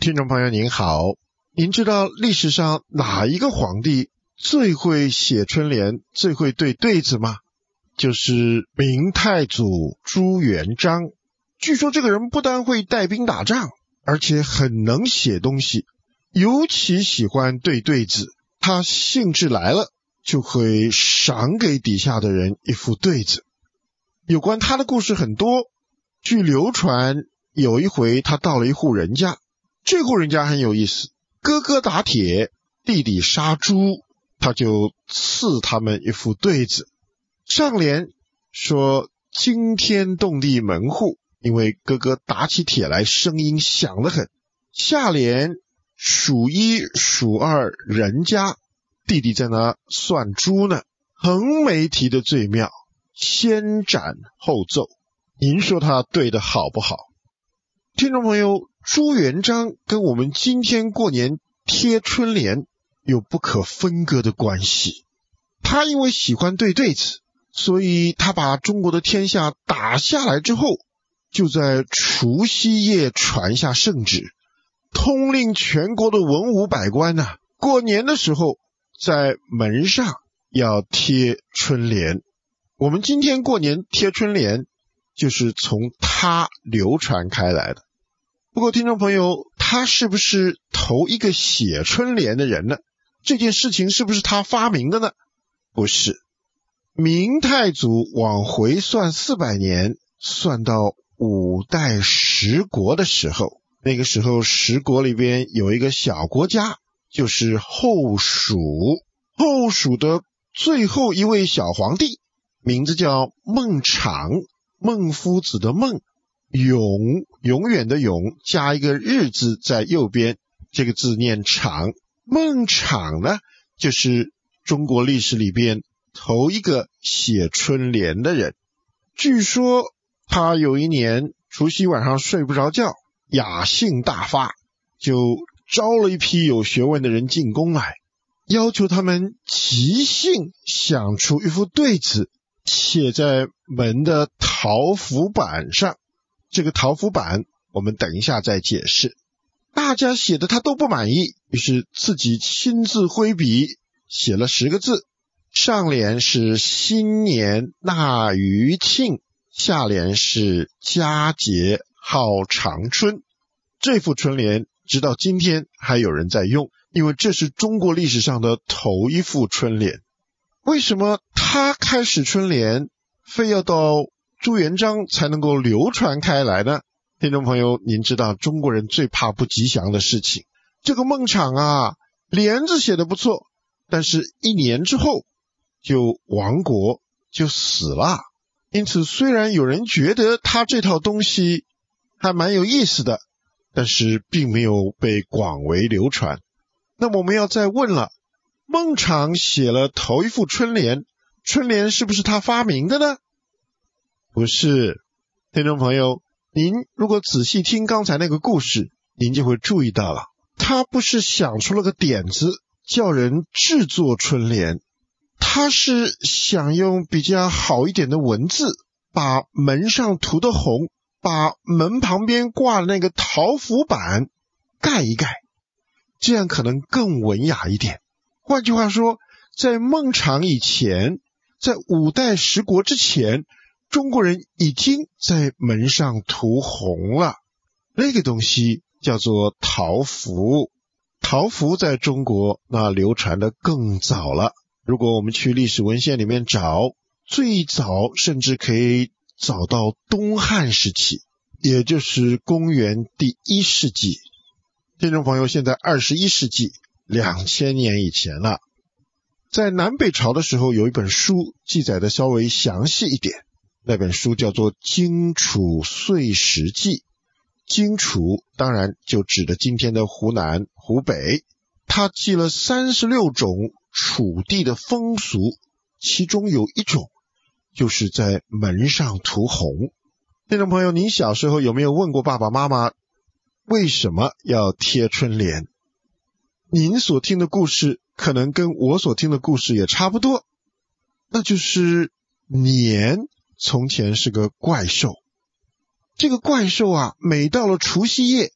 听众朋友您好，您知道历史上哪一个皇帝最会写春联，最会对对子吗？就是明太祖朱元璋。据说这个人不但会带兵打仗，而且很能写东西，尤其喜欢对对子。他兴致来了，就会赏给底下的人一副对子。有关他的故事很多，据流传，有一回他到了一户人家，这户人家很有意思，哥哥打铁，弟弟杀猪，他就赐他们一副对子。上联说惊天动地门户，因为哥哥打起铁来声音响得很。下联数一数二人家，弟弟在那算猪呢，横眉提得最妙，先斩后奏。您说他对得好不好？听众朋友，朱元璋跟我们今天过年贴春联有不可分割的关系。他因为喜欢对对子，所以他把中国的天下打下来之后，就在除夕夜传下圣旨，通令全国的文武百官过年的时候在门上要贴春联。我们今天过年贴春联就是从他流传开来的。不过听众朋友，他是不是头一个写春联的人呢？这件事情是不是他发明的呢？不是。明太祖往回算400年，算到5代十国的时候，那个时候十国里边有一个小国家，就是后蜀。后蜀的最后一位小皇帝名字叫孟昶，孟夫子的孟，永远的永，加一个日字在右边，这个字念昶。孟昶呢，就是中国历史里边头一个写春联的人。据说他有一年除夕晚上睡不着觉，雅兴大发，就招了一批有学问的人进宫来，要求他们即兴想出一副对子，写在门的桃符板上。这个桃符板我们等一下再解释。大家写的他都不满意，于是自己亲自挥笔写了10个字。上联是新年纳余庆，下联是佳节号长春。这副春联直到今天还有人在用，因为这是中国历史上的头一副春联。为什么他开始春联非要到朱元璋才能够流传开来呢？听众朋友，您知道中国人最怕不吉祥的事情。这个孟昶联子写得不错，但是1年之后就亡国，就死了。因此虽然有人觉得他这套东西还蛮有意思的，但是并没有被广为流传。那么我们要再问了，孟昶写了头一副春联，春联是不是他发明的呢？不是。听众朋友，您如果仔细听刚才那个故事，您就会注意到了，他不是想出了个点子叫人制作春联，他是想用比较好一点的文字，把门上涂的红，把门旁边挂的那个桃符板盖一盖，这样可能更文雅一点。换句话说，在孟昶以前，在5代十国之前，中国人已经在门上涂红了。那个东西叫做桃符。桃符在中国那流传的更早了。如果我们去历史文献里面找，最早甚至可以找到东汉时期，也就是公元第1世纪。听众朋友，现在21世纪，2000年以前了。在南北朝的时候，有一本书记载的稍微详细一点，那本书叫做《荆楚岁时记》。荆楚当然就指的今天的湖南、湖北。它记了36种楚地的风俗，其中有一种就是在门上涂红。听众朋友，您小时候有没有问过爸爸妈妈为什么要贴春联？您所听的故事可能跟我所听的故事也差不多，那就是年从前是个怪兽。这个怪兽每到了除夕夜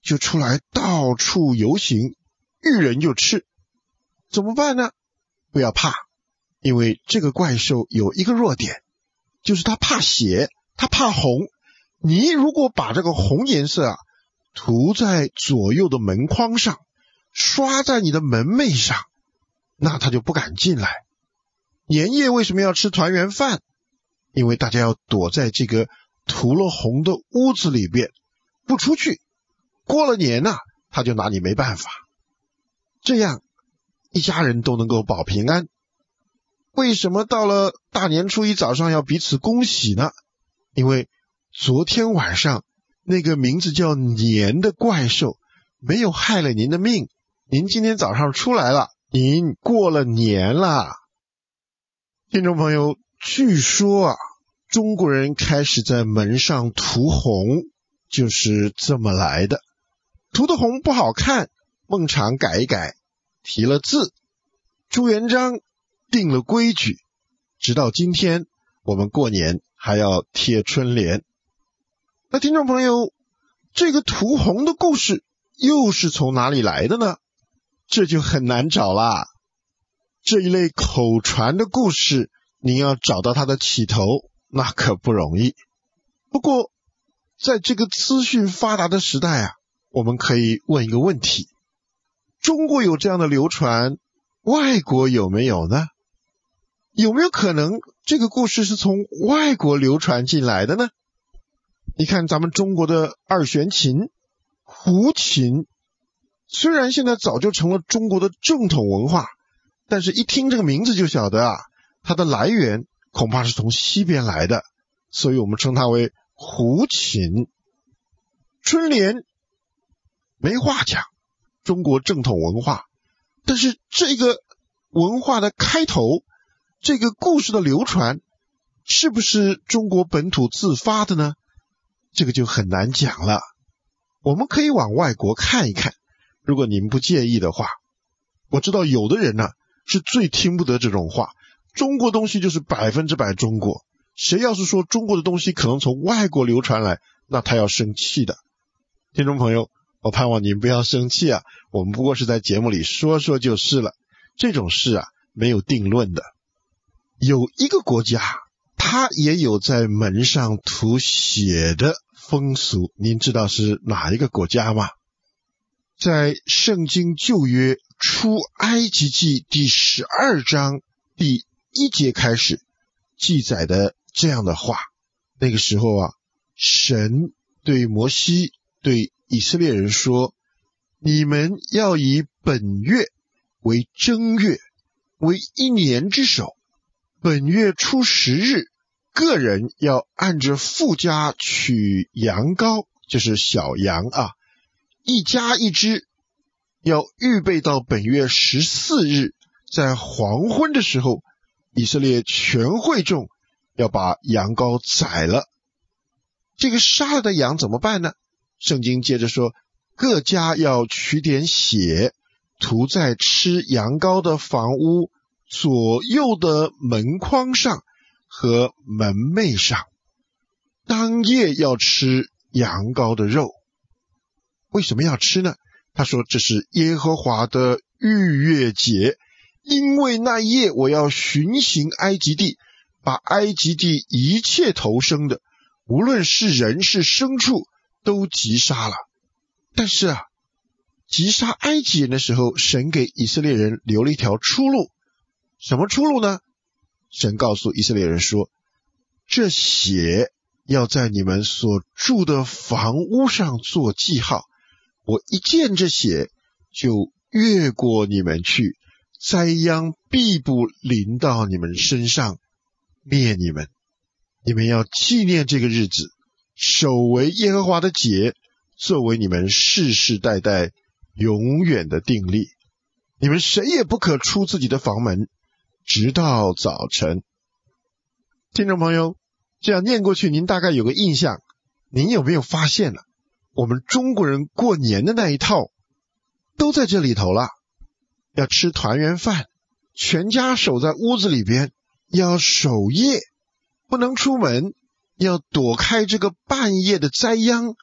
就出来到处游行，遇人就吃。怎么办呢？不要怕，因为这个怪兽有一个弱点，就是它怕血，它怕红。你如果把这个红颜色涂在左右的门框上，刷在你的门楣上，那它就不敢进来。年夜为什么要吃团圆饭？因为大家要躲在这个涂了红的屋子里边，不出去。过了年他就拿你没办法。这样一家人都能够保平安。为什么到了大年初一早上要彼此恭喜呢？因为昨天晚上那个名字叫年的怪兽没有害了您的命，您今天早上出来了，您过了年了。听众朋友，据说中国人开始在门上涂红就是这么来的。涂的红不好看，孟昶改一改，提了字，朱元璋定了规矩，直到今天我们过年还要贴春联。那听众朋友，这个涂红的故事又是从哪里来的呢？这就很难找啦。这一类口传的故事，您要找到它的起头，那可不容易。不过在这个资讯发达的时代我们可以问一个问题，中国有这样的流传，外国有没有呢？有没有可能这个故事是从外国流传进来的呢？你看咱们中国的二弦琴、胡琴，虽然现在早就成了中国的正统文化，但是一听这个名字就晓得它的来源恐怕是从西边来的，所以我们称它为胡琴。春联没话讲，中国正统文化，但是这个文化的开头，这个故事的流传，是不是中国本土自发的呢？这个就很难讲了。我们可以往外国看一看，如果您不介意的话。我知道有的人是最听不得这种话，中国东西就是100%中国，谁要是说中国的东西可能从外国流传来，那他要生气的。听众朋友，我盼望您不要生气我们不过是在节目里说说就是了，这种事没有定论的。有一个国家它也有在门上涂血的风俗，您知道是哪一个国家吗？在圣经旧约出埃及记第12章第1节开始记载的这样的话。那个时候神对摩西对以色列人说，你们要以本月为正月，为1年之首，本月初10日，个人要按着父家取羊羔，就是小羊一家一只，要预备到本月14日，在黄昏的时候，以色列全会众要把羊羔宰了。这个杀了的羊怎么办呢？圣经接着说，各家要取点血，涂在吃羊羔的房屋左右的门框上和门楣上，当夜要吃羊羔的肉。为什么要吃呢？他说这是耶和华的逾越节，因为那夜我要巡行埃及地，把埃及地一切头生的，无论是人是牲畜，都击杀了。但是击杀埃及人的时候，神给以色列人留了一条出路。什么出路呢？神告诉以色列人说，这血要在你们所住的房屋上做记号，我一见这血就越过你们去，灾殃必不临到你们身上，灭你们。你们要纪念这个日子，守为耶和华的节，作为你们世世代代永远的定例。你们谁也不可出自己的房门，直到早晨。听众朋友，这样念过去，您大概有个印象，您有没有发现了，我们中国人过年的那一套都在这里头了。要吃团圆饭，全家守在屋子里边，要守夜，不能出门，要躲开这个半夜的灾殃，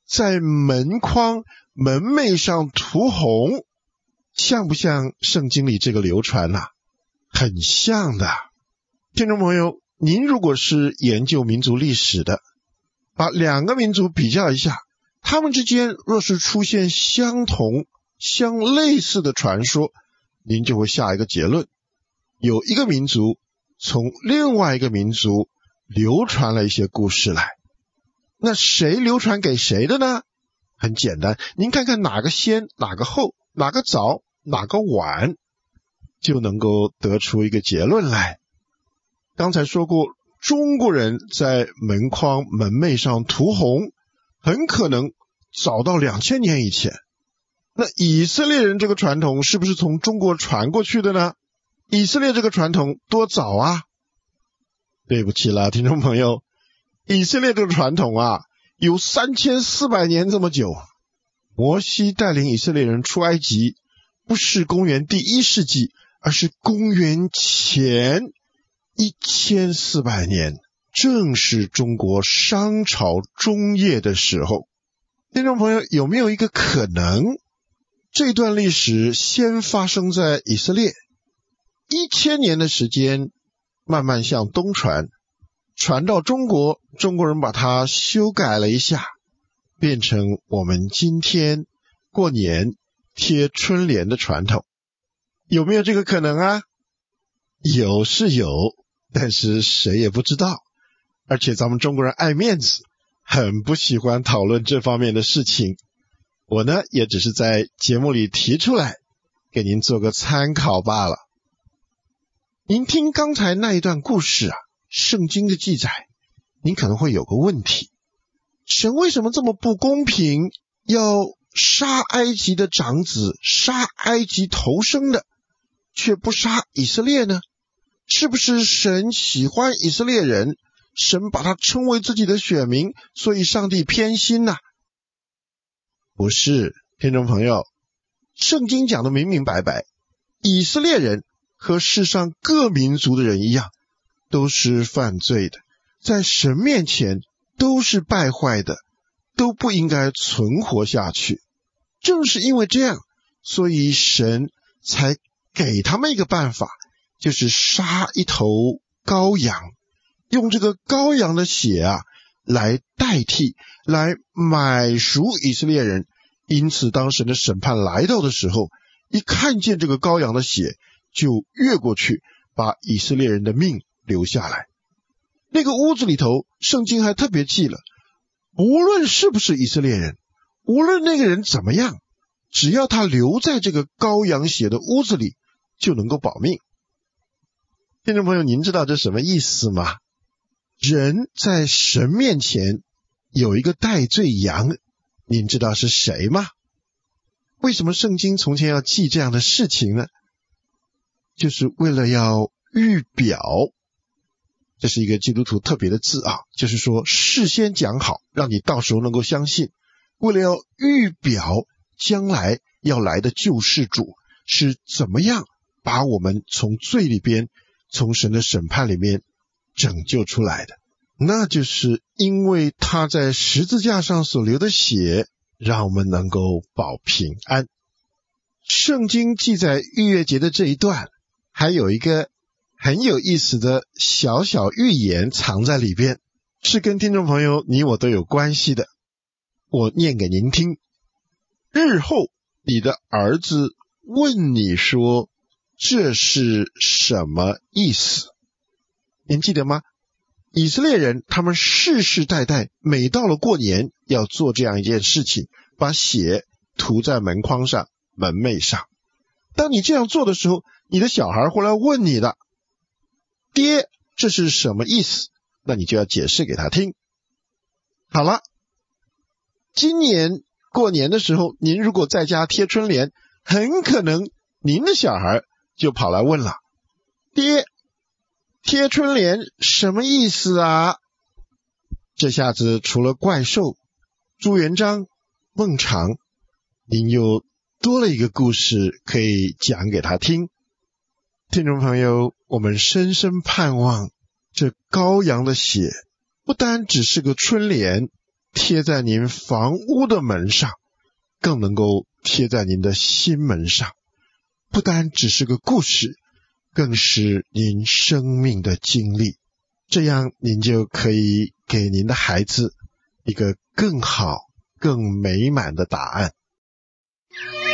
在门框门楣上涂红，像不像圣经里这个流传啊？很像的。听众朋友，您如果是研究民族历史的，把两个民族比较一下，他们之间若是出现相同相类似的传说，您就会下一个结论，有一个民族从另外一个民族流传了一些故事来。那谁流传给谁的呢？很简单，您看看哪个先哪个后，哪个早哪个晚，就能够得出一个结论来。刚才说过，中国人在门框门楣上涂红，很可能早到2000年以前。那以色列人这个传统是不是从中国传过去的呢？以色列这个传统多早啊？对不起啦，听众朋友，以色列这个传统啊，有3400年这么久。摩西带领以色列人出埃及，不是公元第1世纪，而是公元前1400年，正是中国商朝中叶的时候。听众朋友，有没有一个可能，这段历史先发生在以色列，1000年的时间慢慢向东传，传到中国，中国人把它修改了一下，变成我们今天过年贴春联的传统。有没有这个可能啊？有是有，但是谁也不知道。而且咱们中国人爱面子，很不喜欢讨论这方面的事情。我呢，也只是在节目里提出来，给您做个参考罢了。您听刚才那一段故事啊，圣经的记载，您可能会有个问题，神为什么这么不公平，要杀埃及的长子，杀埃及头生的，却不杀以色列呢？是不是神喜欢以色列人，神把他称为自己的选民，所以上帝偏心呢？不是，听众朋友，圣经讲的明明白白，以色列人和世上各民族的人一样，都是犯罪的，在神面前都是败坏的，都不应该存活下去。正是因为这样，所以神才给他们一个办法，就是杀一头羔羊，用这个羔羊的血啊来代替，来买赎以色列人。因此当神的审判来到的时候，一看见这个羔羊的血，就越过去把以色列人的命留下来。那个屋子里头，圣经还特别记了，无论是不是以色列人，无论那个人怎么样，只要他留在这个羔羊血的屋子里，就能够保命。听众朋友，您知道这什么意思吗？人在神面前有一个代罪羊，您知道是谁吗？为什么圣经从前要记这样的事情呢？就是为了要预表，这是一个基督徒特别的字啊，就是说事先讲好，让你到时候能够相信，为了要预表将来要来的救世主是怎么样把我们从罪里边，从神的审判里面拯救出来的。那就是因为他在十字架上所流的血，让我们能够保平安。圣经记载逾越节的这一段，还有一个很有意思的小小预言藏在里边，是跟听众朋友你我都有关系的。我念给您听。日后你的儿子问你说，这是什么意思？您记得吗？以色列人他们世世代代每到了过年要做这样一件事情，把血涂在门框上门楣上。当你这样做的时候，你的小孩会来问你的，爹，这是什么意思？那你就要解释给他听。好了，今年过年的时候，您如果在家贴春联，很可能您的小孩就跑来问了，爹，贴春联什么意思啊？这下子除了怪兽、朱元璋、孟尝，您又多了一个故事可以讲给他听。听众朋友，我们深深盼望这羔羊的血不单只是个春联， 贴在您房屋的门上，更能够贴在您的心门上。不单只是个故事，更是您生命的经历。这样您就可以给您的孩子一个更好、更美满的答案。